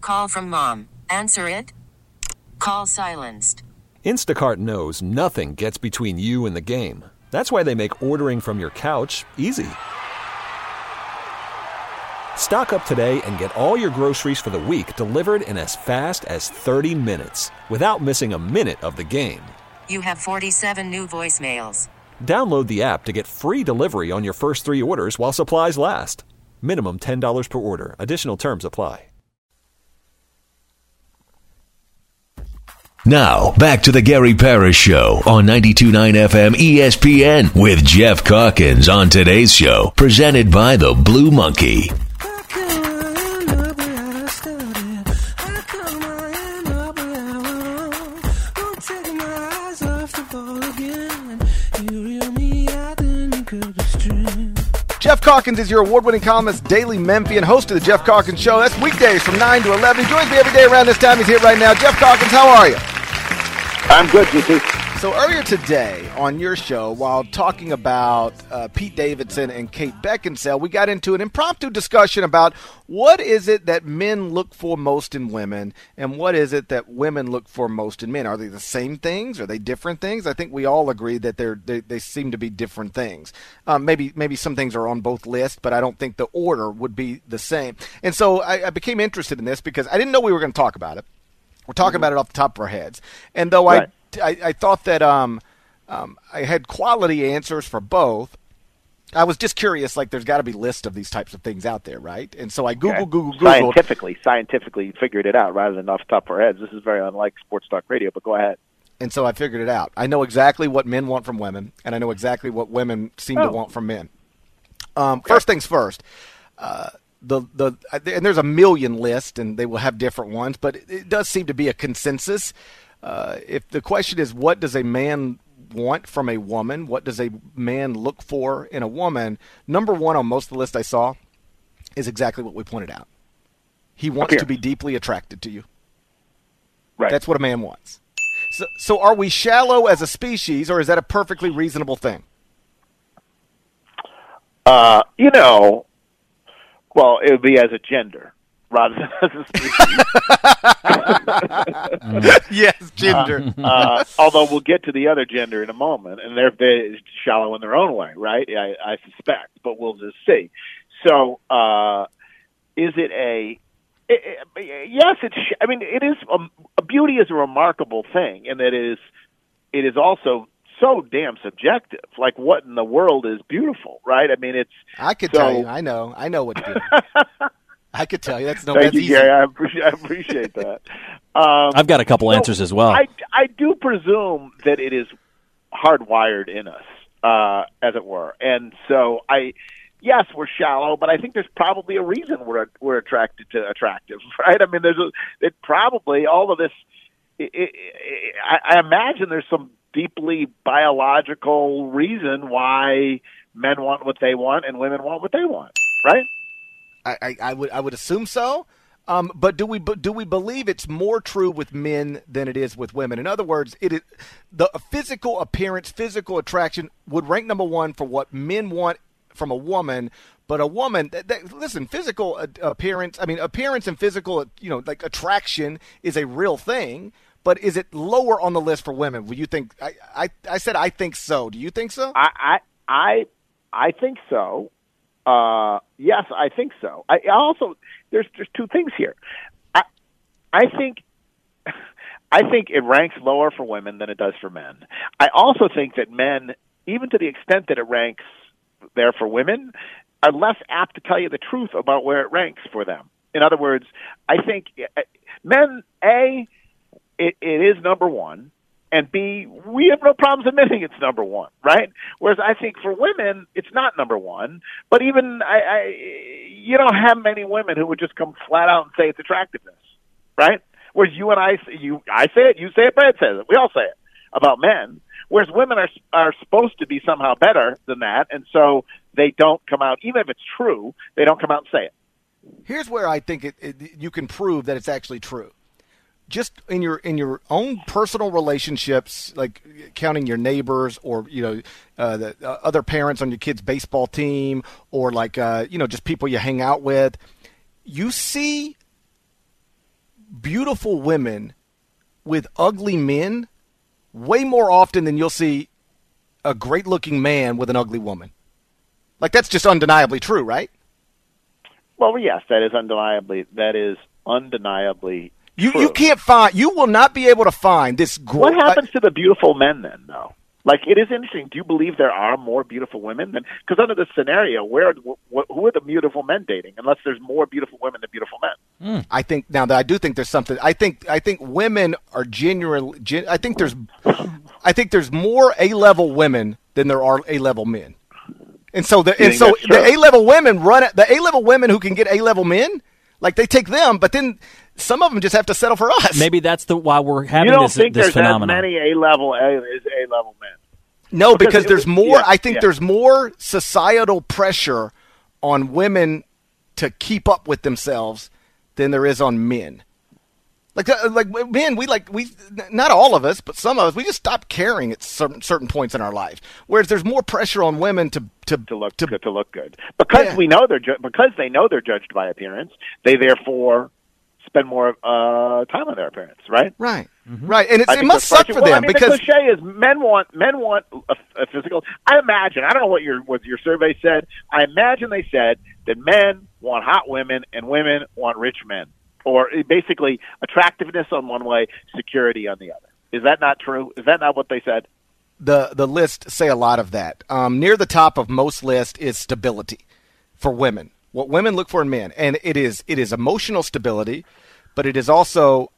call from mom. Answer it. Call silenced. Instacart knows nothing gets between you and the game. That's why they make ordering from your couch easy. Stock up today and get all your groceries for the week delivered in as fast as 30 minutes without missing a minute of the game. You have 47 new voicemails. Download the app to get free delivery on your first 3 orders while supplies last. Minimum $10 per order. Additional terms apply. Now, back to the Gary Parrish Show on 92.9 FM ESPN with Jeff Calkins on today's show, presented by the Blue Monkey. Jeff Calkins is your award-winning columnist, daily Memphian, host of the Jeff Calkins Show. That's weekdays from 9 to 11. He joins me every day around this time. He's here right now. Jeff Calkins, how are you? I'm good, GT. So earlier today on your show, while talking about Pete Davidson and Kate Beckinsale, we got into an impromptu discussion about what is it that men look for most in women and what is it that women look for most in men. Are they the same things? Are they different things? I think we all agree that they seem to be different things. Maybe some things are on both lists, but I don't think the order would be the same. And so I became interested in this because I didn't know we were going to talk about it. We're talking about it off the top of our heads. And though right. I thought that I had quality answers for both, I was just curious, like there's got to be lists of these types of things out there, right? And so I Googled. Scientifically figured it out rather than off the top of our heads. This is very unlike sports talk radio, but go ahead. And so I figured it out. I know exactly what men want from women, and I know exactly what women seem to want from men. First things first. And there's a million lists, and they will have different ones, but it does seem to be a consensus. If the question is, what does a man want from a woman? What does a man look for in a woman? Number one on most of the list I saw is exactly what we pointed out. He wants to be deeply attracted to you. Right. That's what a man wants. So are we shallow as a species, or is that a perfectly reasonable thing? Well, it would be as a gender rather than as a species. Yes, gender. Although we'll get to the other gender in a moment, and they're shallow in their own way, right? I suspect, but we'll just see. So, is it a? Yes, it's. I mean, it is. Beauty is a remarkable thing, and it is also so damn subjective. Like, what in the world is beautiful, right? I mean, it's. I could tell you. I know what's beautiful. I could tell you. That's easy. Gary. I appreciate that. I've got a couple answers as well. I do presume that it is hardwired in us, as it were, and so yes, we're shallow, but I think there's probably a reason we're attracted to attractive, right? I mean, there's probably all of this. I imagine there's some deeply biological reason why men want what they want and women want what they want, right? I would assume so. But do we believe it's more true with men than it is with women? In other words, the physical appearance, physical attraction would rank number one for what men want from a woman. But a woman, listen, physical appearance. I mean, appearance and physical, like attraction is a real thing. But is it lower on the list for women? Would you think? I said I think so. Do you think so? I think so. Yes, I think so. I also there's two things here. I think it ranks lower for women than it does for men. I also think that men, even to the extent that it ranks there for women, are less apt to tell you the truth about where it ranks for them. In other words, I think men, it is number one, and B, we have no problems admitting it's number one, right? Whereas I think for women, it's not number one. But even you don't have many women who would just come flat out and say it's attractiveness, right? Whereas you and I say it, you say it, Brad says it, we all say it about men. Whereas women are supposed to be somehow better than that, and so they don't come out, even if it's true, they don't come out and say it. Here's where I think you can prove that it's actually true. Just in your own personal relationships, like counting your neighbors or the other parents on your kid's baseball team, or like just people you hang out with, you see beautiful women with ugly men way more often than you'll see a great-looking man with an ugly woman. Like, that's just undeniably true, right? Well, yes, that is undeniably You true. You will not be able to find this. What happens to the beautiful men then, though? Like, it is interesting. Do you believe there are more beautiful women than? Because under this scenario, who are the beautiful men dating? Unless there's more beautiful women than beautiful men. I think now that I do think there's something. I think women are genuinely. I think there's more A-level women than there are A-level men, and so the A-level women the A-level women who can get A-level men, like they take them, but then some of them just have to settle for us. Maybe that's why we're having you don't this think there's phenomenon. As many A-level men? No, because there's more. I think there's more societal pressure on women to keep up with themselves than there is on men. Like men, we not all of us, but some of us, we just stop caring at certain points in our life. Whereas there's more pressure on women to look good because they know they're judged by appearance. They therefore spend more time on their appearance, right? Right. Mm-hmm. Right, and it must suck for them because the cliche is men want a physical. I imagine. I don't know what your survey said. I imagine they said that men want hot women and women want rich men, or basically attractiveness on one way, security on the other. Is that not true? Is that not what they said? The list say a lot of that. Near the top of most lists is stability for women. What women look for in men, and it is emotional stability, but it is also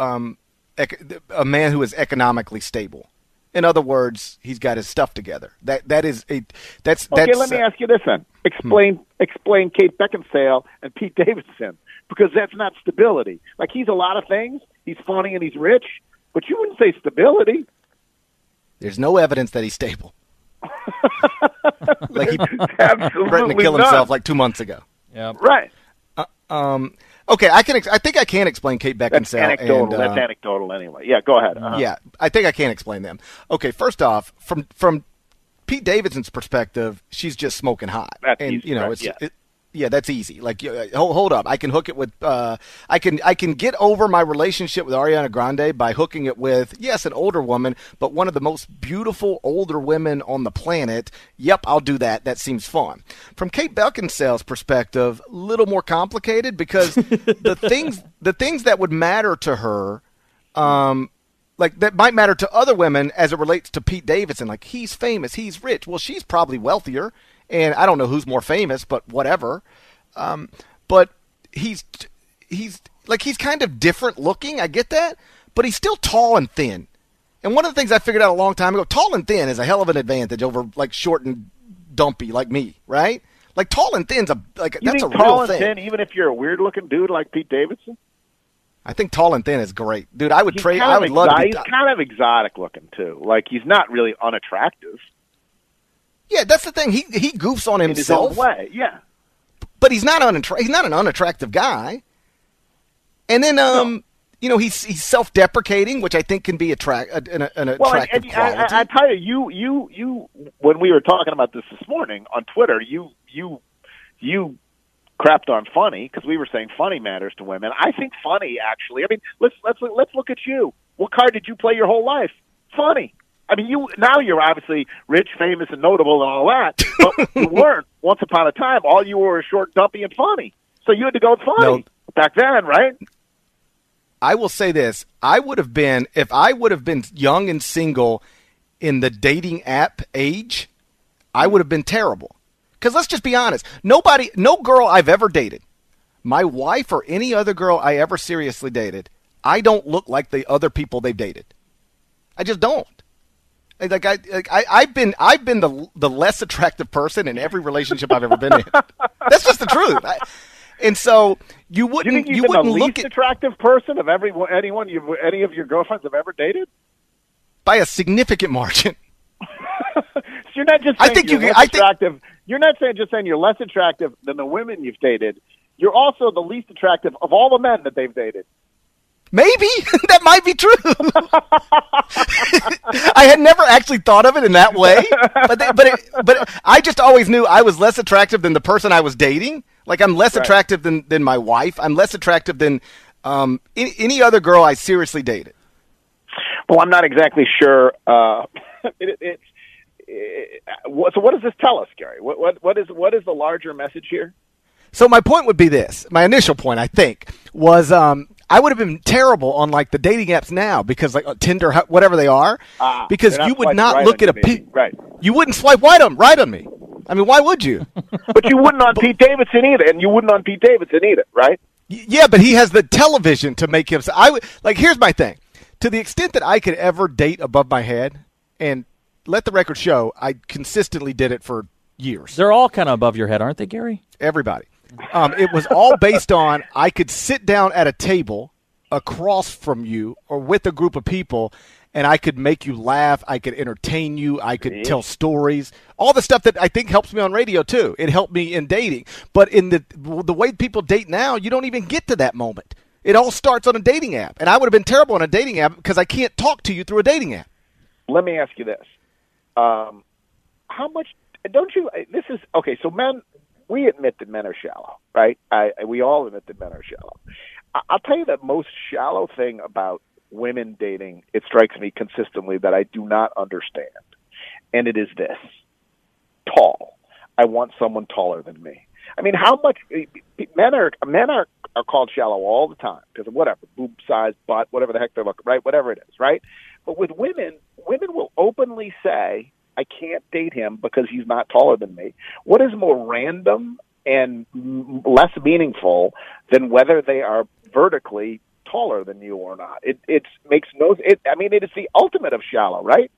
a man who is economically stable. In other words, he's got his stuff together. That's okay. Let me ask you this then: explain Kate Beckinsale and Pete Davidson, because that's not stability. Like, he's a lot of things. He's funny and he's rich, but you wouldn't say stability. There's no evidence that he's stable. Like he absolutely threatened to kill himself like 2 months ago. Yeah. Right. Okay, I think I can explain Kate Beckinsale. That's anecdotal. That's anecdotal anyway. Yeah, go ahead. Yeah, I think I can explain them. Okay, first off, from Pete Davidson's perspective, she's just smoking hot. That's and easy, you know, right? Yeah, that's easy. Like, hold up, I can hook it with. I can get over my relationship with Ariana Grande by hooking it with, yes, an older woman, but one of the most beautiful older women on the planet. Yep, I'll do that. That seems fun. From Kate Beckinsale's perspective, a little more complicated because the things that would matter to her, like that might matter to other women as it relates to Pete Davidson. Like, he's famous, he's rich. Well, she's probably wealthier. And I don't know who's more famous, but whatever. But he's kind of different looking. I get that, but he's still tall and thin. And one of the things I figured out a long time ago, tall and thin is a hell of an advantage over like short and dumpy like me, right? Like, tall and thin's that's a real thing. Tall and thin, even if you're a weird looking dude like Pete Davidson. I think tall and thin is great, dude. I would trade. I would love to. He's kind of exotic looking too. Like, he's not really unattractive. Yeah, that's the thing. He goofs on himself. In his own way, yeah. But he's not he's not an unattractive guy. And then he's self-deprecating, which I think can be an attractive quality. I tell you, when we were talking about this morning on Twitter, you crapped on funny because we were saying funny matters to women. I think funny, actually. I mean, let's look at you. What card did you play your whole life? Funny. I mean, you're obviously rich, famous, and notable and all that, but you weren't. Once upon a time, all you were was short, dumpy, and funny. So you had to go with funny back then, right? I will say this. If I would have been young and single in the dating app age, I would have been terrible. Because let's just be honest. No girl I've ever dated, my wife or any other girl I ever seriously dated, I don't look like the other people they've dated. I just don't. Like I've been the less attractive person in every relationship I've ever been in. That's just the truth. And so you wouldn't the least attractive person of any of your girlfriends have ever dated by a significant margin. So you're not just saying you're less attractive. You're not just saying you're less attractive than the women you've dated. You're also the least attractive of all the men that they've dated. Maybe. That might be true. I had never actually thought of it in that way, but I just always knew I was less attractive than the person I was dating. Like, I'm less attractive than my wife. I'm less attractive than Any other girl I seriously dated? Well, I'm not exactly sure. So what does this tell us, Gary? What is the larger message here? So my point would be this. My initial point, I think, was I would have been terrible on like the dating apps now because like Tinder, whatever they are, because you would not look at right. You wouldn't swipe right on me. I mean, why would you? But you wouldn't on Pete Davidson either, and you wouldn't on Pete Davidson either, right? Yeah, but he has the television to make him. Here's my thing. To the extent that I could ever date above my head, and let the record show, I consistently did it for years. They're all kind of above your head, aren't they, Gary? Everybody. It was all based on I could sit down at a table across from you or with a group of people, and I could make you laugh. I could entertain you. I could tell stories. All the stuff that I think helps me on radio, too. It helped me in dating. But in the way people date now, you don't even get to that moment. It all starts on a dating app. And I would have been terrible on a dating app because I can't talk to you through a dating app. Let me ask you this. How much – don't you – this is – okay, so men – we admit that men are shallow, right? We all admit that men are shallow. I'll tell you the most shallow thing about women dating, it strikes me consistently that I do not understand, and it is this. Tall. I want someone taller than me. I mean, how much men are called shallow all the time because of whatever, boob size, butt, whatever the heck they're looking, right? Whatever it is, right? But with women will openly say, I can't date him because he's not taller than me. What is more random and less meaningful than whether they are vertically taller than you or not? It makes no. I mean, it is the ultimate of shallow, right?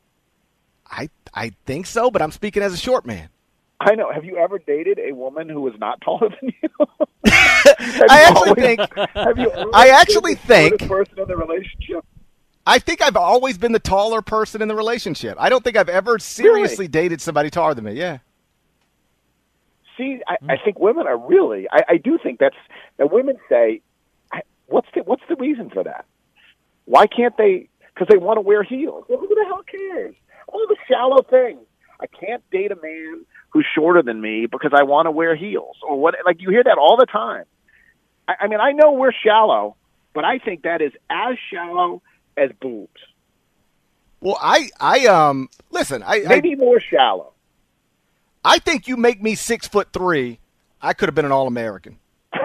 I think so, but I'm speaking as a short man. I know. Have you ever dated a woman who was not taller than you? I actually think the person in the relationship. I think I've always been the taller person in the relationship. I don't think I've ever seriously dated somebody taller than me. Yeah. See, I think women are really. I do think that women say, what's the reason for that? Why can't they? Because they want to wear heels. Well, who the hell cares? All the shallow things. I can't date a man who's shorter than me because I want to wear heels or what? Like you hear that all the time. I mean, I know we're shallow, but I think that is as shallow as boobs. Well, listen. Maybe more shallow. I think you make me 6'3", I could have been an All-American.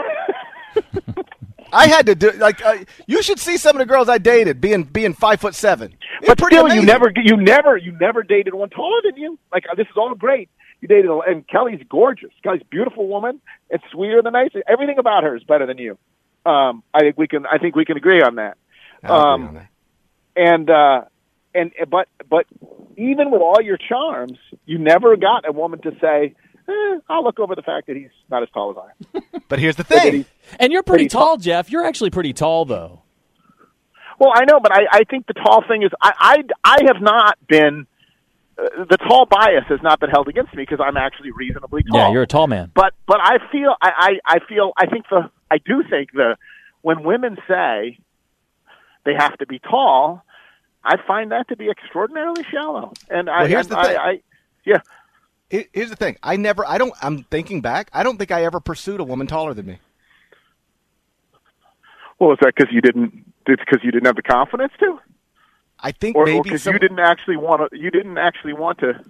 I had to do you should see some of the girls I dated being 5'7". But still, amazing. you never dated one taller than you. Like this is all great. You dated, and Kelly's gorgeous. Kelly's a beautiful woman. It's sweeter than nice. Everything about her is better than you. I think we can agree on that. But even with all your charms, you never got a woman to say, I'll look over the fact that he's not as tall as I am. But here's the thing. And you're pretty tall, Jeff. You're actually pretty tall, though. Well, I know, but I think the tall thing is I have not been the tall bias has not been held against me because I'm actually reasonably tall. Yeah, you're a tall man. But I do think when women say they have to be tall, I find that to be extraordinarily shallow. And here's the thing. Here's the thing. I'm thinking back. I don't think I ever pursued a woman taller than me. Well, is that because you didn't? It's because you didn't have the confidence to. I think or maybe because you didn't actually want to. You didn't actually want to.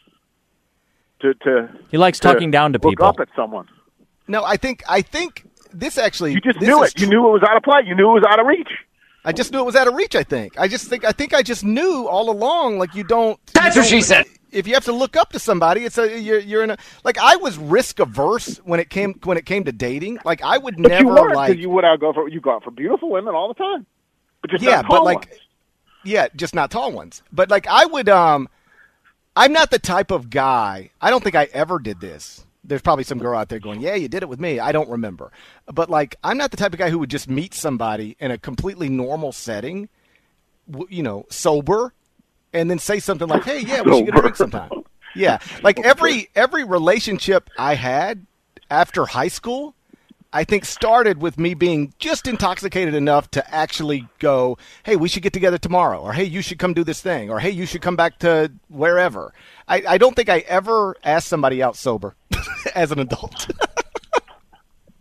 He likes talking down to people. Look up at someone. No, I think this actually. You just knew it. You knew it was out of play. You knew it was out of reach. I just knew it was out of reach. I think I just knew all along. Like you don't. That's what she said. If you have to look up to somebody, you're in a like. I was risk averse when it came to dating. Like I would but never you weren't, like. You would go for beautiful women all the time, but just yeah, not tall but like ones. Yeah, just not tall ones. But like I would. I'm not the type of guy. I don't think I ever did this. There's probably some girl out there going, yeah, you did it with me. I don't remember. But, like, I'm not the type of guy who would just meet somebody in a completely normal setting, sober, and then say something like, hey, yeah, we should get a drink sometime. Yeah. Like, every relationship I had after high school, I think started with me being just intoxicated enough to actually go, hey, we should get together tomorrow, or hey, you should come do this thing, or hey, you should come back to wherever. I don't think I ever asked somebody out sober as an adult.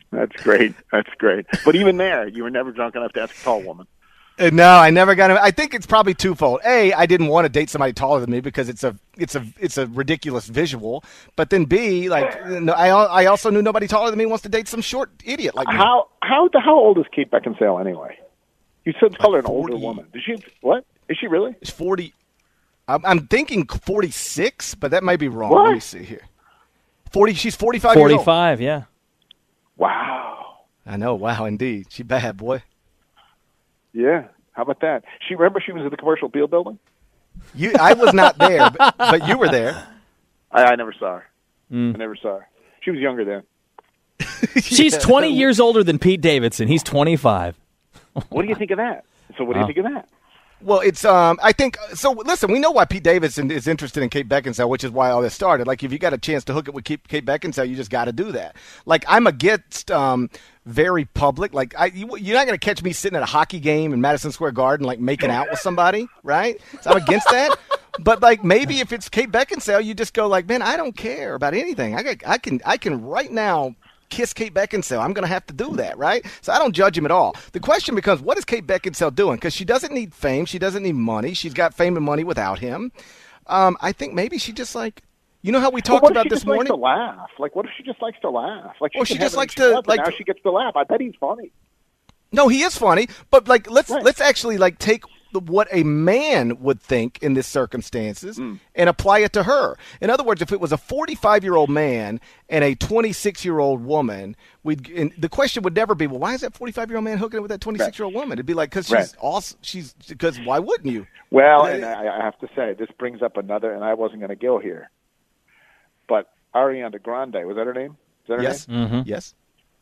That's great. That's great. But even there, you were never drunk enough to ask a tall woman. No, I never got it. I think it's probably twofold. A, I didn't want to date somebody taller than me because it's a ridiculous visual. But then B, like, no, I also knew nobody taller than me wants to date some short idiot like me. How old is Kate Beckinsale anyway? You said call her an older woman. Did she? What is she really? She's 40. I'm thinking 46, but that might be wrong. What? Let me see here. 40. She's 45 years old. 45, yeah. Wow. I know. Wow, indeed. She bad, boy. Yeah. How about that? Remember she was at the Commercial Appeal building? I was not there, but you were there. I never saw her. I never saw her. She was younger then. She's 20 years older than Pete Davidson. He's 25. What do you think of that? So what do you think of that? Well, it's I think so. Listen, we know why Pete Davidson is interested in Kate Beckinsale, which is why all this started. Like, if you got a chance to hook it with Kate Beckinsale, you just got to do that. Like, I'm against very public. Like, you're not going to catch me sitting at a hockey game in Madison Square Garden, like making out with somebody, right? So I'm against that. But like, maybe if it's Kate Beckinsale, you just go like, man, I don't care about anything. I can right now kiss Kate Beckinsale. I'm going to have to do that, right? So I don't judge him at all. The question becomes, what is Kate Beckinsale doing? Because she doesn't need fame. She doesn't need money. She's got fame and money without him. I think maybe she just like, you know how we talked about this morning? What if she just likes to laugh? Like, what if she just likes to laugh? Like, she just likes to like. Now she gets to laugh. I bet he's funny. No, he is funny, but like, let's actually like take what a man would think in this circumstances and apply it to her. In other words, if it was a 45-year-old man and a 26-year-old woman, the question would never be, well, why is that 45-year-old man hooking up with that 26-year-old woman? It'd be like, because she's awesome. Because why wouldn't you? Well, and I have to say, this brings up another, and I wasn't going to go here, but Ariana Grande, was that her name? Is that her name? Mm-hmm. Yes.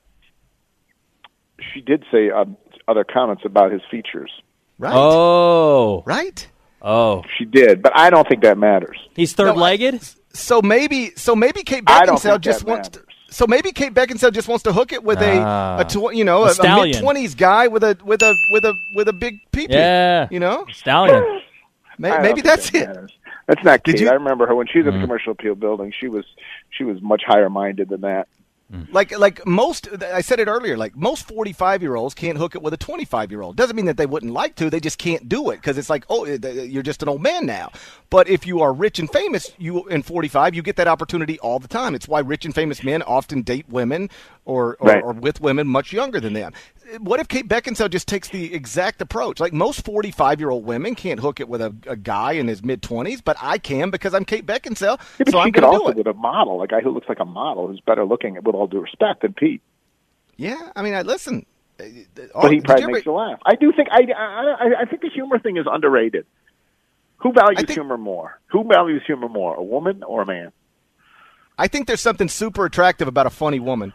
She did say other comments about his features. Right. Oh. Right? Oh. She did, but I don't think that matters. He's third-legged? So maybe Kate Beckinsale just wants to. So maybe Kate Beckinsale just wants to hook it with a mid-20s guy with a big pee-pee. Yeah. You know? Stallion. Maybe that's it. That's not Kate. I remember her when she was at the Commercial Appeal building. She was much higher-minded than that. Like most, I said it earlier, like most 45-year-olds can't hook it with a 25-year-old. Doesn't mean that they wouldn't like to. They just can't do it because it's like, oh, you're just an old man now. But if you are rich and famous, in 45, you get that opportunity all the time. It's why rich and famous men often date women or with women much younger than them. What if Kate Beckinsale just takes the exact approach? Like most 45-year-old women can't hook it with a guy in his mid-20s, but I can because I'm Kate Beckinsale, so I'm going to do it. She could also with a model, a guy who looks like a model who's better looking, with all due respect, than Pete. Yeah, I mean, listen. But he probably makes you laugh. I do think I think the humor thing is underrated. Who values humor more? Who values humor more, a woman or a man? I think there's something super attractive about a funny woman.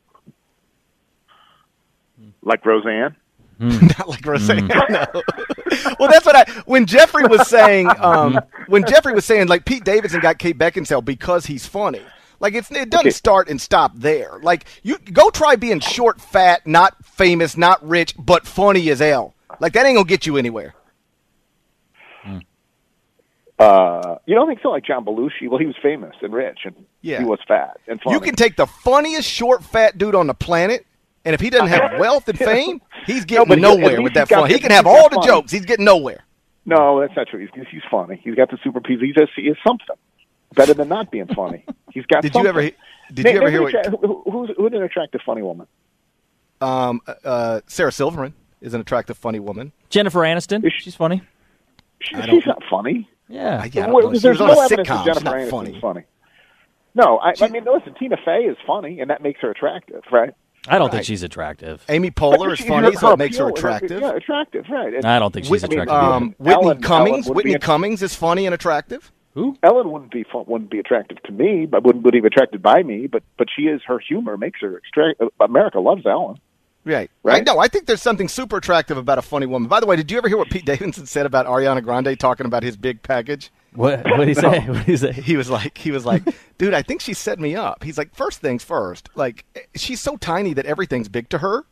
Like Roseanne? Not like Roseanne. No. Well, that's what when Jeffrey was saying, like Pete Davidson got Kate Beckinsale because he's funny. Like it doesn't start and stop there. Like you go try being short, fat, not famous, not rich, but funny as hell. Like that ain't gonna get you anywhere. You don't think so? Like John Belushi? Well, he was famous and rich, and he was fat and funny. You can take the funniest short, fat dude on the planet, and if he doesn't have wealth and fame, he's getting nowhere with that fun. He can have all the jokes. He's getting nowhere. No, that's not true. He's funny. He's got the super people. He is something better than not being funny. He's got. Did something. you ever hear who's an attractive funny woman? Sarah Silverman is an attractive funny woman. Jennifer Aniston. She's funny. She's not funny. Yeah. There's no evidence sitcom. that Jennifer Aniston is funny. No, I mean, listen, Tina Fey is funny, and that makes her attractive, right? I don't think she's attractive. Amy Poehler is funny, so it makes her attractive. Attractive, right. And I don't think she's attractive. Whitney Cummings is funny and attractive. Who? Ellen wouldn't be attractive to me, but wouldn't be attracted by me. But she is. Her humor makes her. America loves Ellen. Right. I think there's something super attractive about a funny woman. By the way, did you ever hear what Pete Davidson said about Ariana Grande talking about his big package? What did he say? What did he say? He was like, dude, I think she set me up. He's like, first things first, like she's so tiny that everything's big to her.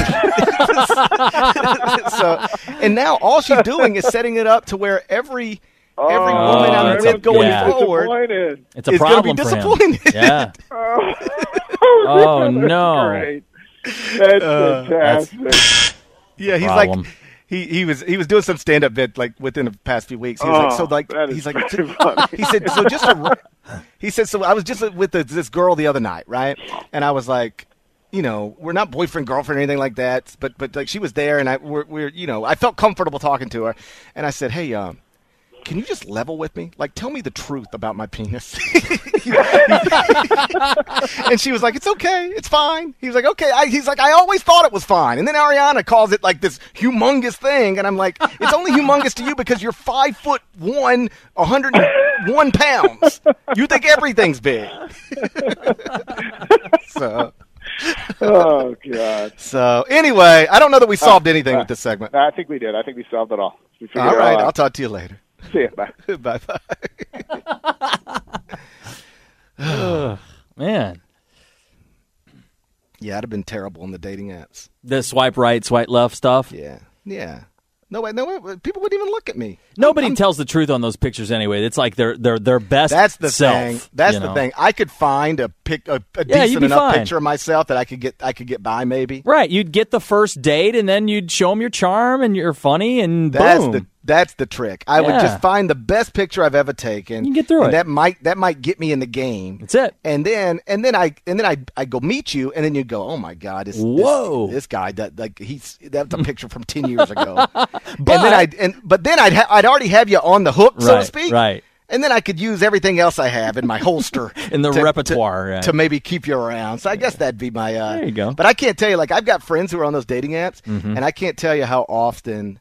And now all she's doing is setting it up to where every woman I'm with going forward it's a problem is going to be disappointed. Yeah. Oh no. Great. That's fantastic. Yeah, he's Problem. like he was doing some stand up bit like within the past few weeks. He was like, so like that is he's like very funny. he said so I was just with this girl the other night, right? And I was like, you know, we're not boyfriend girlfriend or anything like that, but like she was there and we're you know, I felt comfortable talking to her, and I said, hey, can you just level with me? Like, tell me the truth about my penis. And she was like, it's okay. It's fine. He was like, okay. He's like, I always thought it was fine. And then Ariana calls it like this humongous thing. And I'm like, it's only humongous to you because you're 5'1", 101 pounds. You think everything's big. So. Oh, God. So, anyway, I don't know that we solved anything with this segment. I think we did. I think we solved it all. We figured All it right. out. I'll talk to you later. See you. Bye. Bye-bye. Man. Yeah, I'd have been terrible on the dating apps. The swipe right, swipe left stuff. Yeah. No, people wouldn't even look at me. Nobody tells the truth on those pictures anyway. It's like their best That's the self. thing. That's the thing. I could find a you'd decent be enough fine. picture of myself that I could get by maybe. Right. You'd get the first date, and then you'd show them your charm, and you're funny, and boom. That's the trick. I would just find the best picture I've ever taken. You can get through and it. That might get me in the game. That's it. And then I go meet you, and then you go, oh my God, this guy that's a picture from 10 years ago. But then I'd already have you on the hook, so to speak. Right. And then I could use everything else I have in my holster In the repertoire, to maybe keep you around. So I guess that'd be my. There you go. But I can't tell you. Like, I've got friends who are on those dating apps, and I can't tell you how often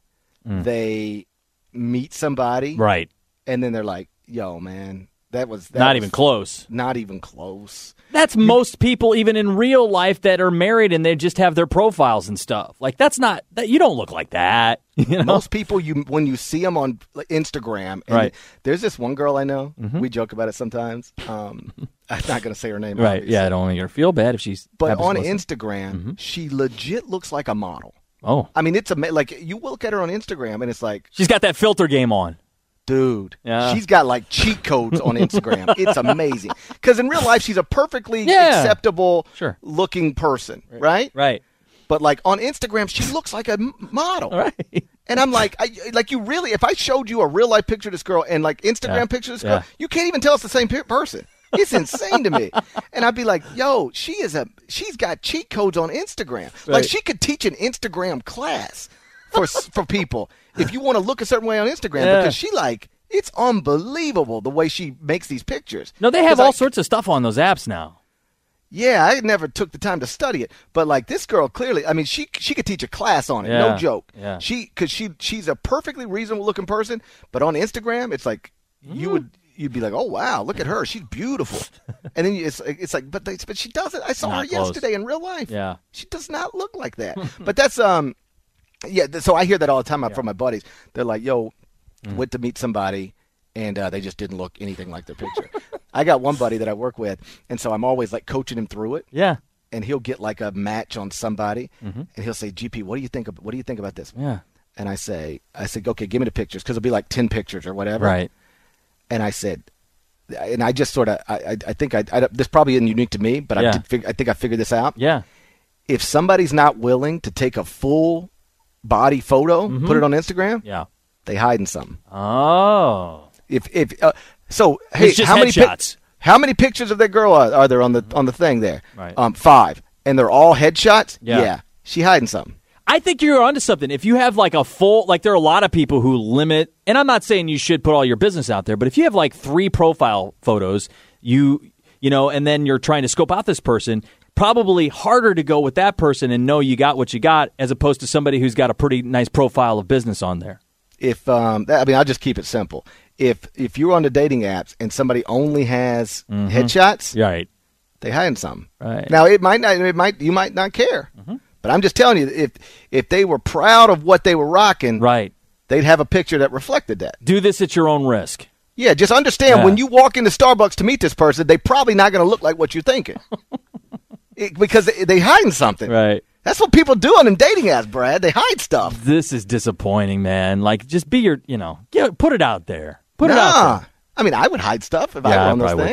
they meet somebody, Right. and then they're like, "Yo, man, that was Even close. Not even close." That's most people, even in real life, that are married and they just have their profiles and stuff. Like, that's not that you don't look like that. You know? Most people, when you see them on Instagram, and Right. there's this one girl I know. We joke about it sometimes. I'm not going to say her name, Right. obviously. Yeah, I don't want to feel bad if she's. But happens to on listen. Instagram, she legit looks like a model. Oh. I mean, it's like you look at her on Instagram, and it's like, She's got that filter game on. dude, Yeah. she's got like cheat codes on Instagram. It's amazing. Because in real life, she's a perfectly Yeah. acceptable Sure. looking person, right? Right. But like on Instagram, she looks like a model. Right. And I'm like, if I showed you a real life picture of this girl and like Instagram picture of this girl, Yeah. you can't even tell it's the same person. It's insane to me. And I'd be like, yo, she's got cheat codes on Instagram. Like, Right. she could teach an Instagram class for people if you want to look a certain way on Instagram, Yeah. because it's unbelievable the way she makes these pictures. No, they have 'Cause all sorts of stuff on those apps now. Yeah, I never took the time to study it, but like this girl clearly, I mean, she could teach a class on it, Yeah, no joke. yeah. She's a perfectly reasonable looking person, but on Instagram, it's like you'd be like, oh wow, look at her, she's beautiful, and then it's like, but she doesn't. I saw Not her close. yesterday in real life. Yeah. she does not look like that. But that's yeah. So I hear that all the time from my buddies. They're like, yo, went to meet somebody. And they just didn't look anything like their picture. I got one buddy that I work with, and so I'm always like coaching him through it. Yeah. And he'll get like a match on somebody, and he'll say, "GP, what do you think about this?" Yeah. And I said, "Okay, give me the pictures," because it'll be like 10 pictures or whatever. Right. And I said, and I just sort of, I think this probably isn't unique to me, but Yeah. I think I figured this out. Yeah. If somebody's not willing to take a full body photo, put it on Instagram, Yeah. they hiding something. Oh. So hey, It's just how many headshots. how many pictures of that girl are there on the thing there? Right. 5, and they're all headshots. Yeah. She hiding something. I think you're onto something. If you have like a full, like there are a lot of people who limit, and I'm not saying you should put all your business out there, but if you have like 3 profile photos, you know, and then you're trying to scope out this person, probably harder to go with that person and know you got what you got, as opposed to somebody who's got a pretty nice profile of business on there. I'll just keep it simple. If you're on the dating apps and somebody only has headshots, Right. they hiding something. Right. Now you might not care, but I'm just telling you, if they were proud of what they were rocking, Right. they'd have a picture that reflected that. Do this at your own risk. Yeah, just understand Yeah. when you walk into Starbucks to meet this person, they probably not going to look like what you're thinking, because they hiding something. Right. That's what people do on them dating apps, Brad. They hide stuff. This is disappointing, man. Like, just be your, put it out there. Put it out there. I mean, I would hide stuff if I Yeah, were I on those probably things. would too.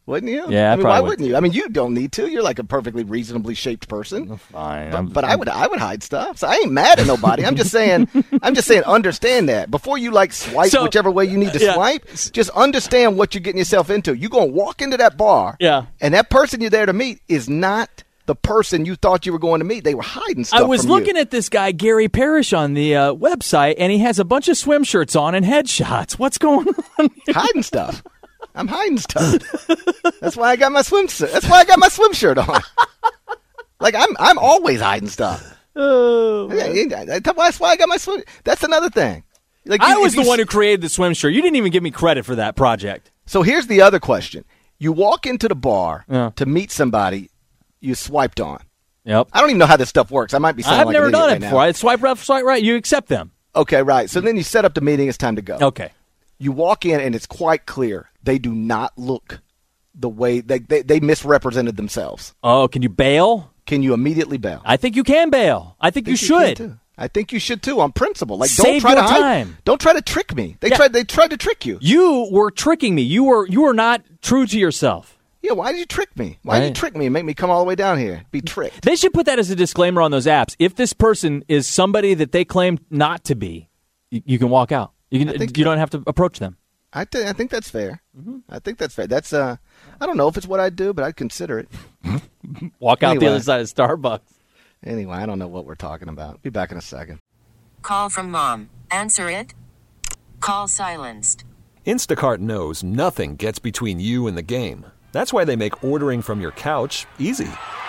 Wouldn't you? Yeah, I mean, why would. wouldn't you? I mean, you don't need to. You're like a perfectly reasonably shaped person. Fine. But I would hide stuff. So I ain't mad at nobody. I'm just saying understand that. Before you like swipe whichever way you need to swipe, just understand what you're getting yourself into. You're going to walk into that bar. Yeah. And that person you're there to meet is not the person you thought you were going to meet. They were hiding stuff. I was from looking you. at this guy, Gary Parrish, on the website, and he has a bunch of swim shirts on and headshots. What's going on here? Hiding stuff. I'm hiding stuff. That's why I got my swimsuit. That's why I got my swim shirt on. Like I'm always hiding stuff. Oh, that's why I got my swim. That's another thing. Like I was the one who created the swim shirt. You didn't even give me credit for that project. So here's the other question: you walk into the bar to meet somebody you swiped on. Yep. I don't even know how this stuff works. I might be. I've like never an done idiot it right before. now. I swipe left, swipe right. You accept them. Okay, right. So then you set up the meeting. It's time to go. Okay. You walk in, and it's quite clear they do not look the way they misrepresented themselves. Oh, can you bail? Can you immediately bail? I think you can bail. I think you should. Too. I think you should too, on principle. Like, Save don't try your to hide. time. Don't try to trick me. They tried to trick you. You were tricking me. You were not true to yourself. Yeah, why did you trick me? Why did you trick me and make me come all the way down here? Be tricked. They should put that as a disclaimer on those apps. If this person is somebody that they claim not to be, you can walk out. You don't have to approach them. I think that's fair. Mm-hmm. I think that's fair. That's I don't know if it's what I'd do, but I'd consider it. Walk out the other side of Starbucks. Anyway, I don't know what we're talking about. Be back in a second. Call from mom. Answer it. Call silenced. Instacart knows nothing gets between you and the game. That's why they make ordering from your couch easy.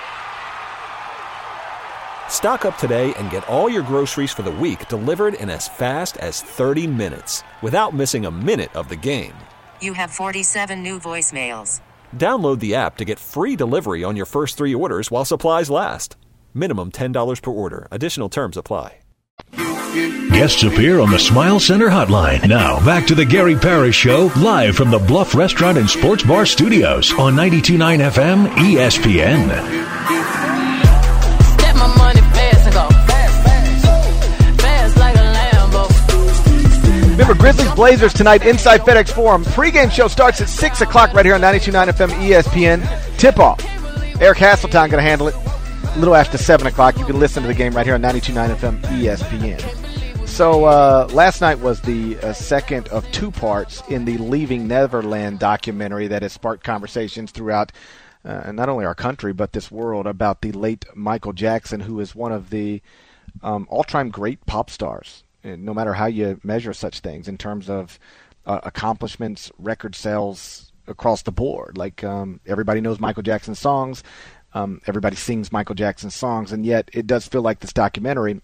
Stock up today and get all your groceries for the week delivered in as fast as 30 minutes without missing a minute of the game. You have 47 new voicemails. Download the app to get free delivery on your first 3 orders while supplies last. Minimum $10 per order. Additional terms apply. Guests appear on the Smile Center hotline. Now, back to the Gary Parrish Show, live from the Bluff Restaurant and Sports Bar Studios on 92.9 FM ESPN. Remember, Grizzlies Blazers tonight inside FedEx Forum. Pre-game show starts at 6 o'clock right here on 92.9 FM ESPN. Tip-off. Eric Hasseltine going to handle it. A little after 7 o'clock. You can listen to the game right here on 92.9 FM ESPN. So last night was the second of 2 parts in the Leaving Neverland documentary that has sparked conversations throughout not only our country but this world about the late Michael Jackson, who is one of the all-time great pop stars. And no matter how you measure such things in terms of accomplishments, record sales across the board. Like everybody knows Michael Jackson's songs. Everybody sings Michael Jackson's songs. And yet it does feel like this documentary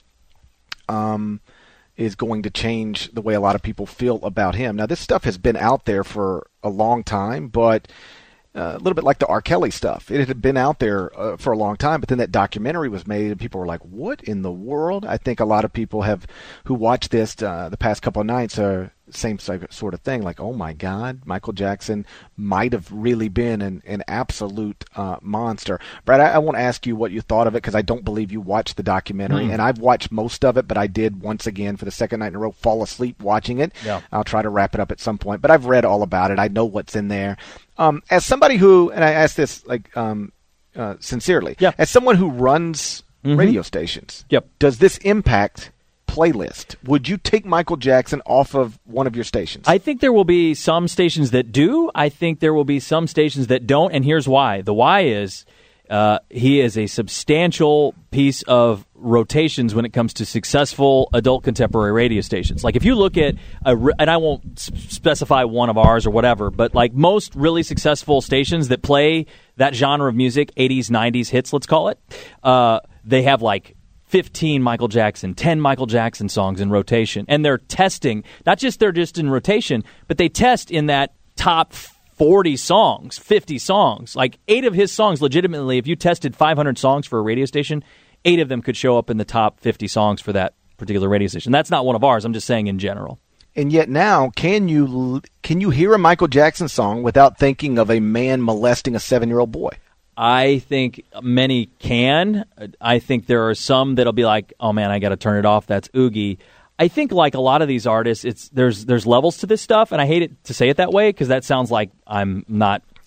is going to change the way a lot of people feel about him. Now, this stuff has been out there for a long time, but a little bit like the R. Kelly stuff. It had been out there for a long time, but then that documentary was made, and people were like, what in the world? I think a lot of people who watched this the past couple of nights are same sort of thing, like, oh my God, Michael Jackson might have really been an absolute monster. Brad, I won't ask you what you thought of it because I don't believe you watched the documentary, and I've watched most of it, but I did once again for the second night in a row fall asleep watching it. Yeah. I'll try to wrap it up at some point, but I've read all about it. I know what's in there. As somebody who, and I ask this like sincerely, as someone who runs radio stations, does this impact playlist? Would you take Michael Jackson off of one of your stations? I think there will be some stations that do. I think there will be some stations that don't, and here's why. The why is he is a substantial piece of rotations when it comes to successful adult contemporary radio stations. Like if you look at, and I won't specify one of ours or whatever, but like most really successful stations that play that genre of music, 80s, 90s hits, let's call it, they have like 15 Michael Jackson, 10 Michael Jackson songs in rotation. And they're testing, they're just in rotation, but they test in that top 40 songs, 50 songs. Like 8 of his songs, legitimately, if you tested 500 songs for a radio station, 8 of them could show up in the top 50 songs for that particular radio station. That's not one of ours. I'm just saying in general. And yet now, can you hear a Michael Jackson song without thinking of a man molesting a 7-year-old boy? I think many can. I think there are some that'll be like, oh man, I got to turn it off. That's oogie. I think like a lot of these artists, there's levels to this stuff, and I hate it to say it that way because that sounds like I'm not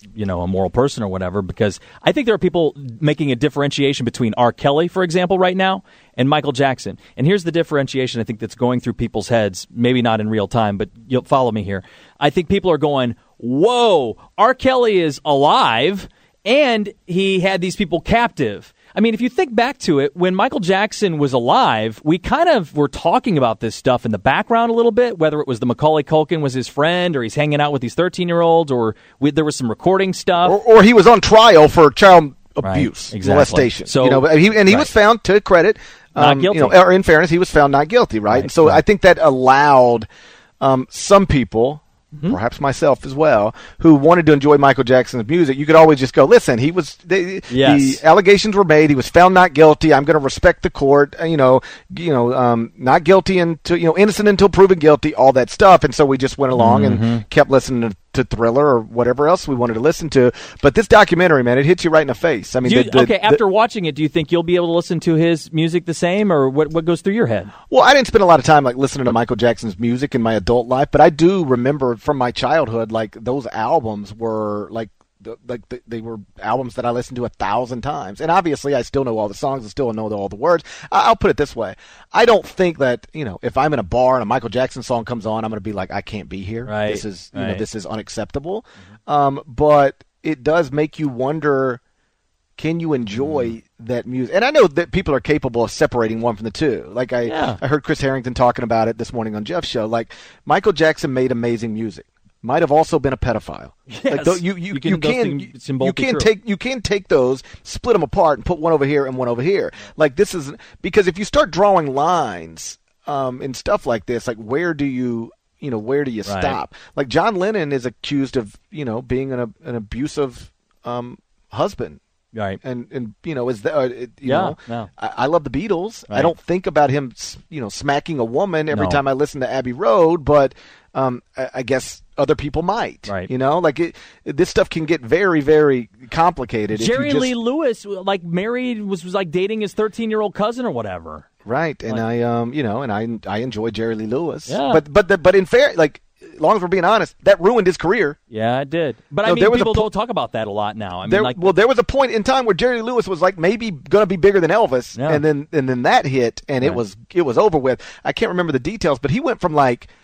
a moral person or whatever, because I think there are people making a differentiation between R. Kelly, for example, right now, and Michael Jackson. And here's the differentiation I think that's going through people's heads, maybe not in real time, but you'll follow me here. I think people are going, whoa, R. Kelly is alive, and he had these people captive. I mean, if you think back to it, when Michael Jackson was alive, we kind of were talking about this stuff in the background a little bit, whether it was the Macaulay Culkin was his friend, or he's hanging out with these 13-year-olds, or there was some recording stuff. Or he was on trial for child abuse, exactly. Molestation. So, he was found, to credit, not guilty. Or in fairness, he was found not guilty, right? And so I think that allowed some people, perhaps myself as well, who wanted to enjoy Michael Jackson's music. You could always just go, listen, the allegations were made. He was found not guilty. I'm going to respect the court. Not guilty until innocent until proven guilty. All that stuff. And so we just went along and kept listening to Thriller or whatever else we wanted to listen to. But this documentary, man, it hits you right in the face. I mean, after watching it, do you think you'll be able to listen to his music the same, or what goes through your head? Well, I didn't spend a lot of time listening to Michael Jackson's music in my adult life, but I do remember from my childhood, those albums were they were albums that I listened to 1,000 times. And obviously I still know all the songs and still know all the words. I'll put it this way. I don't think that, if I'm in a bar and a Michael Jackson song comes on, I'm going to be like, I can't be here. Right. This is unacceptable. But it does make you wonder, can you enjoy that music? And I know that people are capable of separating one from the two. I heard Chris Harrington talking about it this morning on Jeff's show. Michael Jackson made amazing music. Might have also been a pedophile. Yes. You can take those, split them apart, and put one over here and one over here. This is because if you start drawing lines and stuff like this, where do you stop? John Lennon is accused of being an abusive husband. Right. And is that I love the Beatles. Right. I don't think about him smacking a woman every time I listen to Abbey Road, but I guess other people might. Right. This stuff can get very, very complicated. Jerry Lee Lewis married was dating his 13-year-old cousin or whatever. Right. And I enjoy Jerry Lee Lewis. Yeah. But in fair as long as we're being honest, that ruined his career. Yeah, it did. But people don't talk about that a lot now. There was a point in time where Jerry Lewis was maybe going to be bigger than Elvis, and then that hit, and it was over with. I can't remember the details, but he went from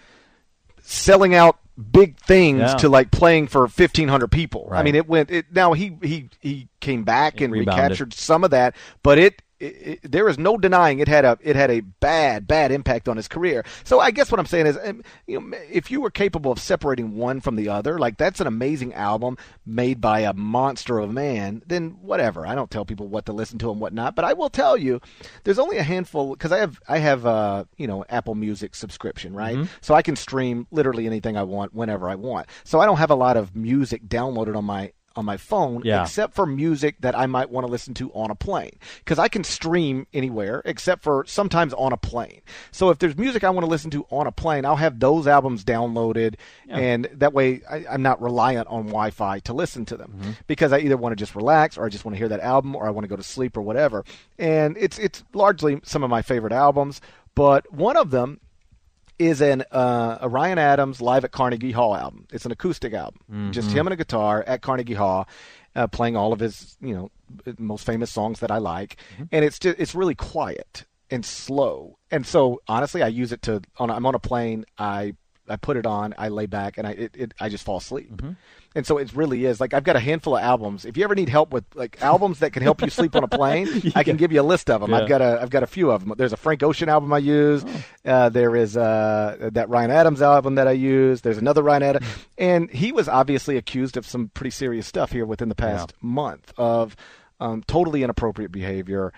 selling out big things to playing for 1,500 people. Right. I mean, now he came back and rebounded. recaptured some of that, but there is no denying it had a bad impact on his career. So I guess what I'm saying is, if you were capable of separating one from the other, that's an amazing album made by a monster of a man, then whatever. I don't tell people what to listen to and what not, but I will tell you, there's only a handful, because I have Apple Music subscription, right? Mm-hmm. So I can stream literally anything I want whenever I want. So I don't have a lot of music downloaded on my phone, except for music that I might want to listen to on a plane, because I can stream anywhere except for sometimes on a plane. So if there's music I want to listen to on a plane, I'll have those albums downloaded, and that way I'm not reliant on Wi-Fi to listen to them, because I either want to just relax, or I just want to hear that album, or I want to go to sleep, or whatever. And it's largely some of my favorite albums, but one of them is a Ryan Adams Live at Carnegie Hall album. It's an acoustic album, just him and a guitar at Carnegie Hall, playing all of his most famous songs that I like, and it's really quiet and slow. And so honestly, I use it I'm on a plane, I put it on, I lay back, and I just fall asleep. And so it really is I've got a handful of albums. If you ever need help with albums that can help you sleep on a plane, I can give you a list of them. I've got a few of them. There's a Frank Ocean album I use. There is that Ryan Adams album that I use. There's another Ryan Adams, and he was obviously accused of some pretty serious stuff here within the past month of totally inappropriate behavior,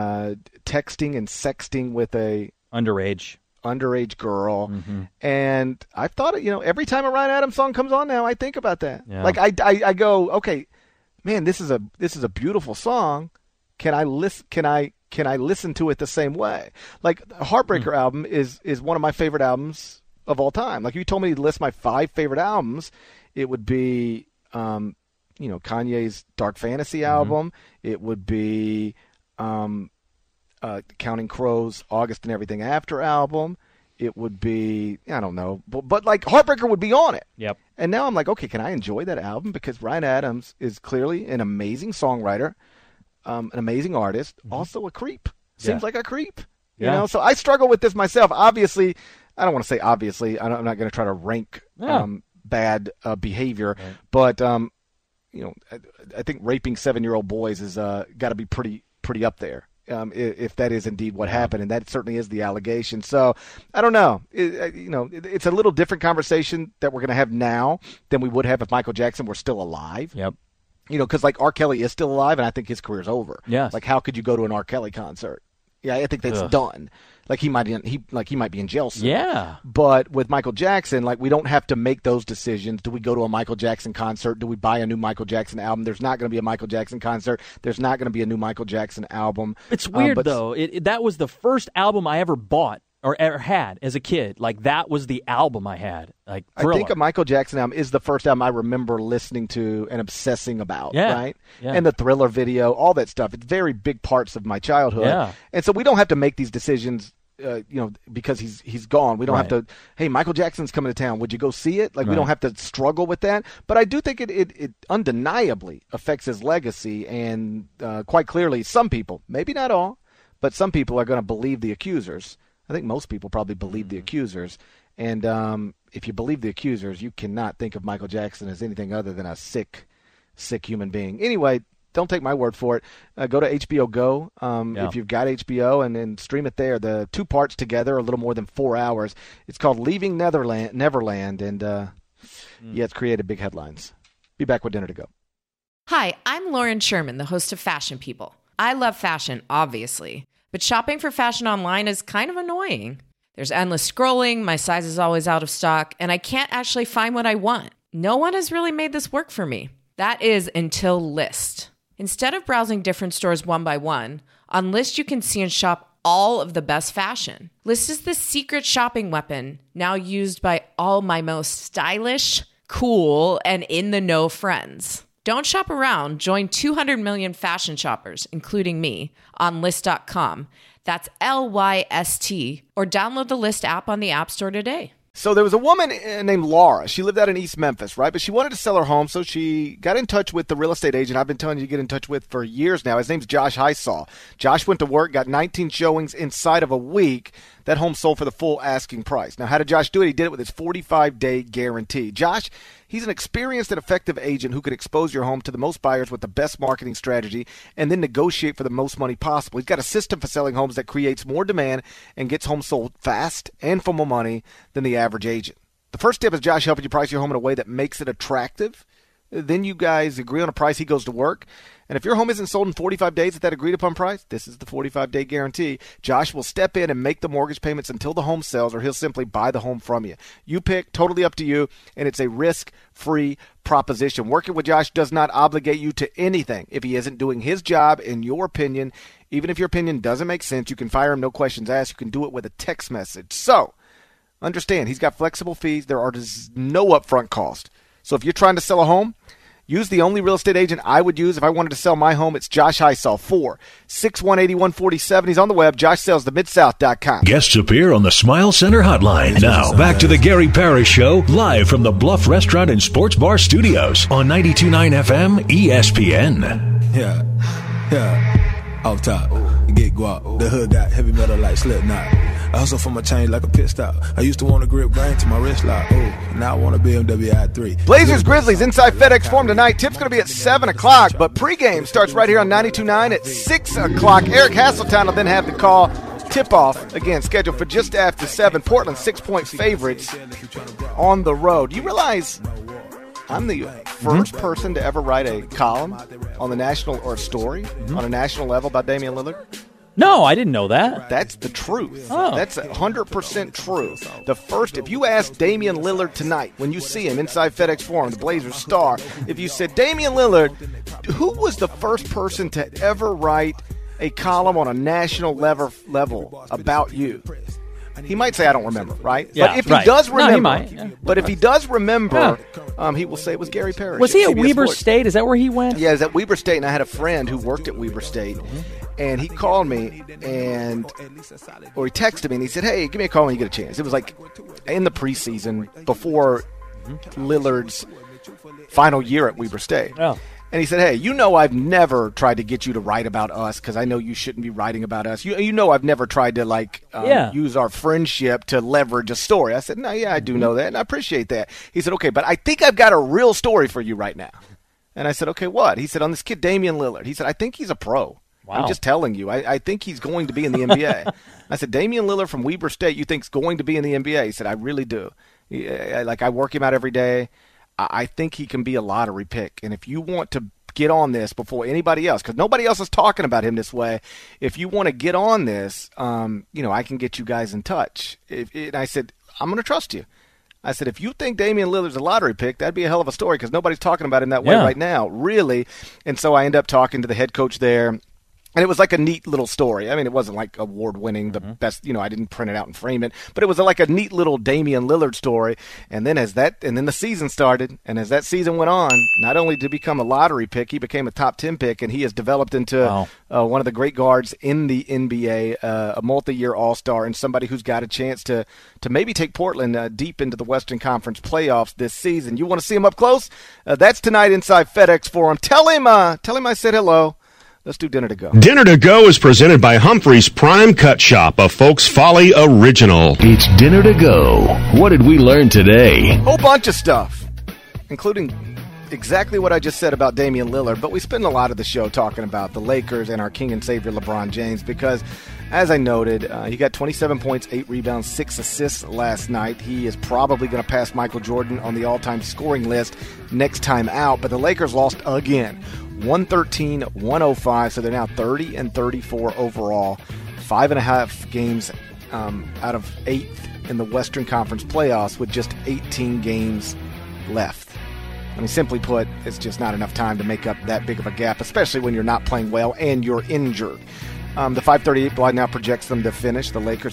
texting and sexting with a underage girl. And I've thought, every time a Ryan Adams song comes on now, I think about that. I go, okay, man, this is a beautiful song. Can I listen to it the same way? Heartbreaker album is one of my favorite albums of all time. If you told me to list my 5 favorite albums, it would be Kanye's Dark Fantasy album. It would be Counting Crows' August and Everything After album. it would be, I don't know, but like Heartbreaker would be on it. Yep. And now I'm like, okay, can I enjoy that album? Because Bryan Adams is clearly an amazing songwriter, an amazing artist, also a creep. Seems like a creep. You know, so I struggle with this myself. Obviously, I don't want to say obviously. I'm not going to try to rank bad behavior, but you know, I think raping 7-year-old boys is got to be pretty up there. If that is indeed what happened, and that certainly is the allegation. So I don't know. It's a little different conversation that we're going to have now than we would have if Michael Jackson were still alive. Yep. You know, because like R. Kelly is still alive, and I think his career's over. Yes. Like, how could you go to an R. Kelly concert? Yeah, I think that's done. Like he might be in jail soon. Yeah. But with Michael Jackson, like we don't have to make those decisions. Do we go to a Michael Jackson concert? Do we buy a new Michael Jackson album? There's not going to be a Michael Jackson concert. There's not going to be a new Michael Jackson album. It's weird though. That was the first album I ever bought or ever had as a kid. Like that was the album I had. Like Thriller. I think a Michael Jackson album is the first album I remember listening to and obsessing about. Yeah. Right. Yeah. And the Thriller video, all that stuff. It's very big parts of my childhood. Yeah. And so we don't have to make these decisions. Because he's gone. We don't have to, hey, Michael Jackson's coming to town. Would you go see it? Like, we don't have to struggle with that. But I do think it undeniably affects his legacy. And quite clearly, some people, maybe not all, but some people are going to believe the accusers. I think most people probably believe the accusers. And if you believe the accusers, you cannot think of Michael Jackson as anything other than a sick human being. Anyway, don't take my word for it. Go to HBO Go if you've got HBO and stream it there. The 2 parts together, a little more than 4 hours. It's called Leaving Neverland, and it's created big headlines. Be back with Dinner to Go. Hi, I'm Lauren Sherman, the host of Fashion People. I love fashion, obviously, but shopping for fashion online is kind of annoying. There's endless scrolling, my size is always out of stock, and I can't actually find what I want. No one has really made this work for me. That is until Lyst. Instead of browsing different stores one by one, on Lyst you can see and shop all of the best fashion. Lyst is the secret shopping weapon now used by all my most stylish, cool, and in-the-know friends. Don't shop around. Join 200 million fashion shoppers, including me, on Lyst.com. That's LYST, or download the Lyst app on the App Store today. So there was a woman named Laura. She lived out in East Memphis, right? But she wanted to sell her home, so she got in touch with the real estate agent I've been telling you to get in touch with for years now. His name's Josh Highsaw. Josh went to work, got 19 showings inside of a week. That home sold for the full asking price. Now, how did Josh do it? He did it with his 45-day guarantee. Josh, he's an experienced and effective agent who could expose your home to the most buyers with the best marketing strategy and then negotiate for the most money possible. He's got a system for selling homes that creates more demand and gets homes sold fast and for more money than the average agent. The first step is Josh helping you price your home in a way that makes it attractive. Then you guys agree on a price. He goes to work. And if your home isn't sold in 45 days at that agreed-upon price, this is the 45-day guarantee. Josh will step in and make the mortgage payments until the home sells, or he'll simply buy the home from you. You pick, totally up to you, and it's a risk-free proposition. Working with Josh does not obligate you to anything. If he isn't doing his job, in your opinion, even if your opinion doesn't make sense, you can fire him, no questions asked. You can do it with a text message. So, understand, he's got flexible fees. There are no upfront cost. So if you're trying to sell a home, use the only real estate agent I would use if I wanted to sell my home. It's Josh Highsaw, 461-8147. He's on the web, joshsellsthemidsouth.com. Guests appear on the Smile Center hotline. Now, back to the Gary Parrish Show, live from the Bluff Restaurant and Sports Bar Studios on 92.9 FM ESPN. Yeah. Off top, get guap. The hood got heavy metal like Slipknot. I hustle for my change like a pit stop. I used to want to grip grain to my wrist lock. Now I want a BMW i3. Blazers Grizzlies inside FedEx Forum tonight. Tip's going to be at 7 o'clock, but pregame starts right here on 92.9 at 6 o'clock. Eric Hasseltine will then have the call. Tip-off, again, scheduled for just after 7. Portland 6-point favorites on the road. You realize I'm the first person to ever write a column on the national, or a story on a national level about Damian Lillard? No, I didn't know that. That's the truth. Oh. That's 100% true. The first, if you ask Damian Lillard tonight, when you see him inside FedEx Forum, the Blazers star, if you said, Damian Lillard, who was the first person to ever write a column on a national level about you? He might say, I don't remember, right? Yeah, but if he does remember, he might. Yeah. But if he does remember, he will say it was Gary Parrish. Was he at CBS Weber Sports. State? Is that where he went? Yeah, he was at Weber State, and I had a friend who worked at Weber State. And he called me, or he texted me, and he said, hey, give me a call when you get a chance. It was like in the preseason before Lillard's final year at Weber State. Oh. And he said, hey, you know I've never tried to get you to write about us because I know you shouldn't be writing about us. You know I've never tried to, use our friendship to leverage a story. I said, no, yeah, I do know that, and I appreciate that. He said, okay, but I think I've got a real story for you right now. And I said, okay, what? He said, on this kid, Damian Lillard. He said, I think he's a pro. Wow. I'm just telling you. I think he's going to be in the NBA. I said, Damian Lillard from Weber State, you think's going to be in the NBA? He said, I really do. I work him out every day. I think he can be a lottery pick. And if you want to get on this before anybody else, because nobody else is talking about him this way, if you want to get on this, I can get you guys in touch. And I said, I'm going to trust you. I said, if you think Damian Lillard's a lottery pick, that'd be a hell of a story because nobody's talking about him that way right now, really. And so I end up talking to the head coach there. And it was like a neat little story. I mean, it wasn't like award-winning, the best, I didn't print it out and frame it, but it was like a neat little Damian Lillard story. And then then the season started, and as that season went on, not only did he become a lottery pick, he became a top 10 pick, and he has developed into one of the great guards in the NBA, a multi-year All-Star, and somebody who's got a chance to maybe take Portland deep into the Western Conference playoffs this season. You want to see him up close? That's tonight inside FedEx Forum. Tell him I said hello. Let's do Dinner to Go. Dinner to Go is presented by Humphrey's Prime Cut Shop, a Folks Folly original. It's Dinner to Go. What did we learn today? A whole bunch of stuff, including exactly what I just said about Damian Lillard, but we spend a lot of the show talking about the Lakers and our king and savior LeBron James because, as I noted, he got 27 points, 8 rebounds, 6 assists last night. He is probably going to pass Michael Jordan on the all-time scoring list next time out, but the Lakers lost again. 113-105, so they're now 30-34 overall. 5.5 games out of 8th in the Western Conference playoffs with just 18 games left. I mean, simply put, it's just not enough time to make up that big of a gap, especially when you're not playing well and you're injured. The 538 blind now projects them to finish, the Lakers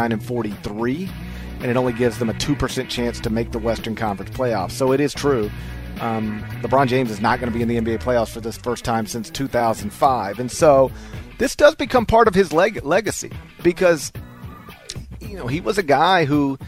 39-43, and it only gives them a 2% chance to make the Western Conference playoffs. So it is true. LeBron James is not going to be in the NBA playoffs for this first time since 2005. And so this does become part of his legacy because, he was a guy who,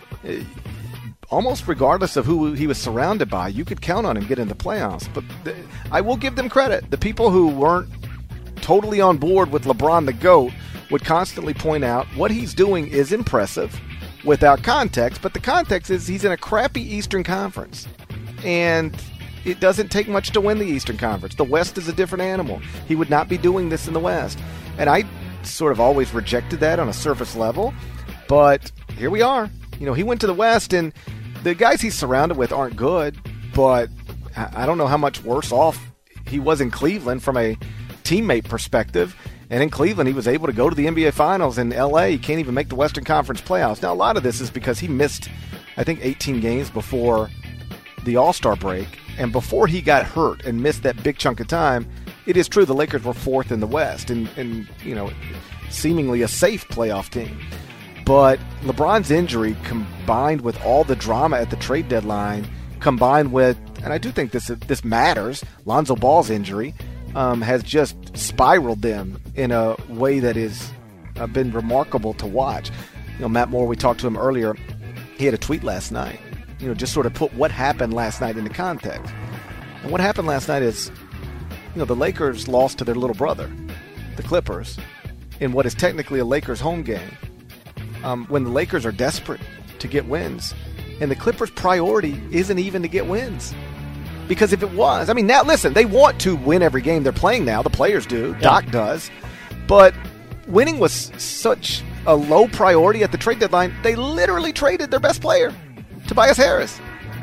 almost regardless of who he was surrounded by, you could count on him getting the playoffs. But I will give them credit. The people who weren't totally on board with LeBron the GOAT would constantly point out what he's doing is impressive without context. But the context is he's in a crappy Eastern Conference. And it doesn't take much to win the Eastern Conference. The West is a different animal. He would not be doing this in the West. And I sort of always rejected that on a surface level. But here we are. He went to the West, and the guys he's surrounded with aren't good. But I don't know how much worse off he was in Cleveland from a teammate perspective. And in Cleveland, he was able to go to the NBA Finals. In L.A., he can't even make the Western Conference playoffs. Now, a lot of this is because he missed, I think, 18 games before the All-Star break, and before he got hurt and missed that big chunk of time, it is true the Lakers were 4th in the West and seemingly a safe playoff team. But LeBron's injury combined with all the drama at the trade deadline, combined with, and I do think this matters, Lonzo Ball's injury has just spiraled them in a way that has been remarkable to watch. Matt Moore, we talked to him earlier, he had a tweet last night. Just sort of put what happened last night into context. And what happened last night is, the Lakers lost to their little brother, the Clippers, in what is technically a Lakers home game. When the Lakers are desperate to get wins, and the Clippers' priority isn't even to get wins. Because if it was, now listen, they want to win every game they're playing now. The players do. Yeah. Doc does. But winning was such a low priority at the trade deadline, they literally traded their best player, Tobias Harris.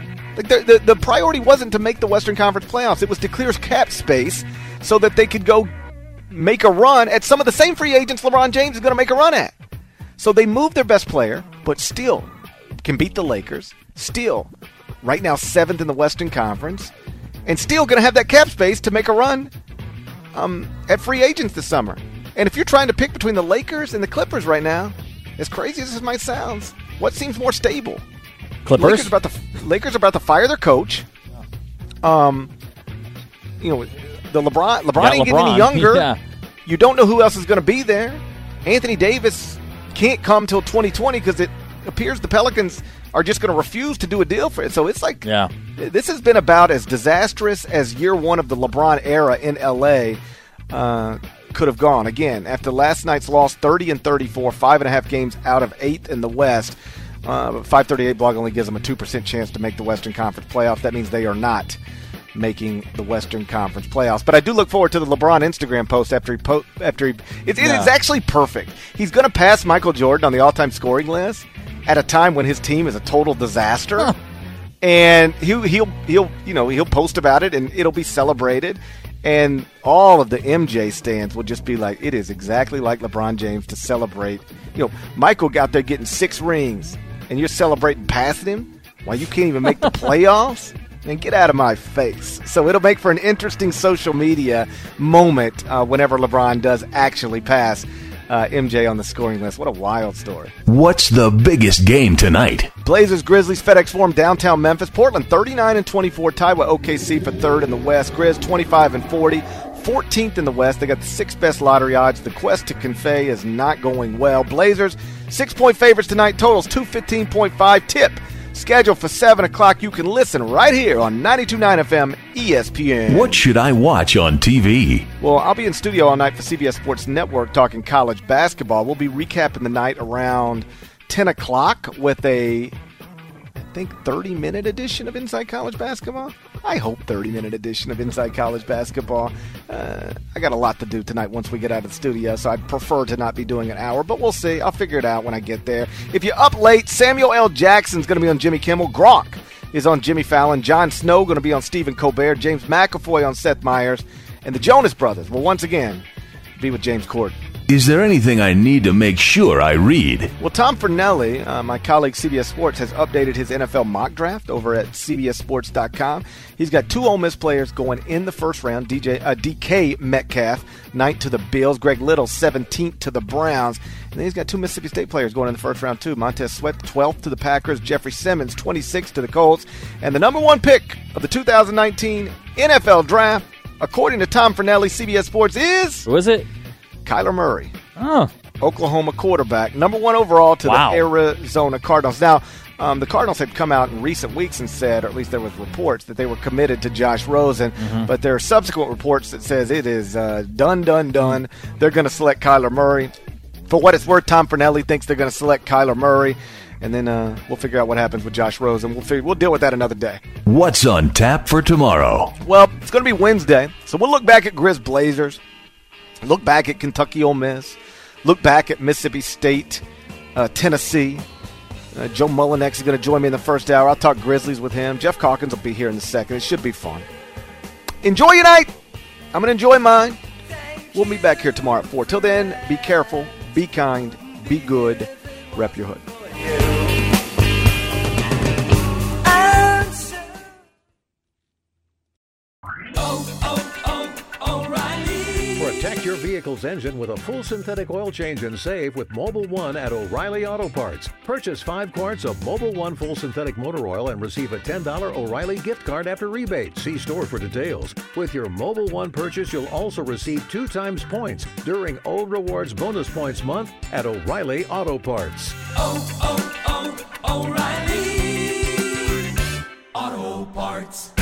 The priority wasn't to make the Western Conference playoffs. It was to clear cap space so that they could go make a run at some of the same free agents LeBron James is going to make a run at. So they moved their best player, but still can beat the Lakers. Still, right now, 7th in the Western Conference. And still going to have that cap space to make a run at free agents this summer. And if you're trying to pick between the Lakers and the Clippers right now, as crazy as this might sound, what seems more stable? Clippers? Lakers are about to fire their coach. The LeBron ain't getting any younger. Yeah. you don't know who else is going to be there. Anthony Davis can't come till 2020 because it appears the Pelicans are just going to refuse to do a deal for it. So it's like, this has been about as disastrous as year one of the LeBron era in L.A. Could have gone. Again, after last night's loss, 30-34, 5.5 games out of 8th in the West. 538 blog only gives them a 2% chance to make the Western Conference playoff. That means they are not making the Western Conference playoffs. But I do look forward to the LeBron Instagram post after he it is actually perfect. He's going to pass Michael Jordan on the all-time scoring list at a time when his team is a total disaster. And he'll post about it, and it'll be celebrated. And all of the MJ stands will just be like, it is exactly like LeBron James to celebrate. Michael got there getting 6 rings, and you're celebrating passing him while you can't even make the playoffs? And get out of my face. So it'll make for an interesting social media moment whenever LeBron does actually pass MJ on the scoring list. What a wild story. What's the biggest game tonight? Blazers, Grizzlies, FedEx Forum, downtown Memphis. Portland 39-24, tied with OKC for third in the West. Grizz 25-40, 14th in the West. They got the 6th best lottery odds. The quest to convey is not going well. Blazers 6-point favorites tonight. Totals 215.5. Tip scheduled for 7 o'clock. You can listen right here on 92.9 FM ESPN. What should I watch on TV? Well, I'll be in studio all night for CBS Sports Network talking college basketball. We'll be recapping the night around 10 o'clock with a, I think, 30-minute edition of Inside College Basketball. I hope 30-minute edition of Inside College Basketball. I got a lot to do tonight once we get out of the studio, so I'd prefer to not be doing an hour, but we'll see. I'll figure it out when I get there. If you're up late, Samuel L. Jackson's going to be on Jimmy Kimmel. Gronk is on Jimmy Fallon. Jon Snow going to be on Stephen Colbert. James McAvoy on Seth Meyers. And the Jonas Brothers will once again be with James Corden. Is there anything I need to make sure I read? Well, Tom Fornelli, my colleague CBS Sports, has updated his NFL mock draft over at CBSSports.com. He's got 2 Ole Miss players going in the first round. DK Metcalf, 9th to the Bills. Greg Little, 17th to the Browns. And then he's got 2 Mississippi State players going in the first round, too. Montez Sweat, 12th to the Packers. Jeffrey Simmons, 26th to the Colts. And the number 1 pick of the 2019 NFL Draft, according to Tom Fornelli, CBS Sports, is... Who is it? Kyler Murray. Oh. Oklahoma quarterback, number 1 overall to the Arizona Cardinals. Now, the Cardinals had come out in recent weeks and said, or at least there was reports, that they were committed to Josh Rosen, but there are subsequent reports that says it is done. They're going to select Kyler Murray. For what it's worth, Tom Fornelli thinks they're going to select Kyler Murray, and then we'll figure out what happens with Josh Rosen. We'll deal with that another day. What's on tap for tomorrow? Well, it's going to be Wednesday, so we'll look back at Grizz Blazers. Look back at Kentucky Ole Miss. Look back at Mississippi State, Tennessee. Joe Mullinex is going to join me in the first hour. I'll talk Grizzlies with him. Jeff Calkins will be here in the second. It should be fun. Enjoy your night. I'm going to enjoy mine. We'll meet back here tomorrow at 4. Till then, be careful, be kind, be good, rep your hood. Protect your vehicle's engine with a full synthetic oil change and save with Mobil 1 at O'Reilly Auto Parts. Purchase 5 quarts of Mobil 1 full synthetic motor oil and receive a $10 O'Reilly gift card after rebate. See store for details. With your Mobil 1 purchase, you'll also receive 2 times points during O Rewards Bonus Points Month at O'Reilly Auto Parts. O'Reilly Auto Parts.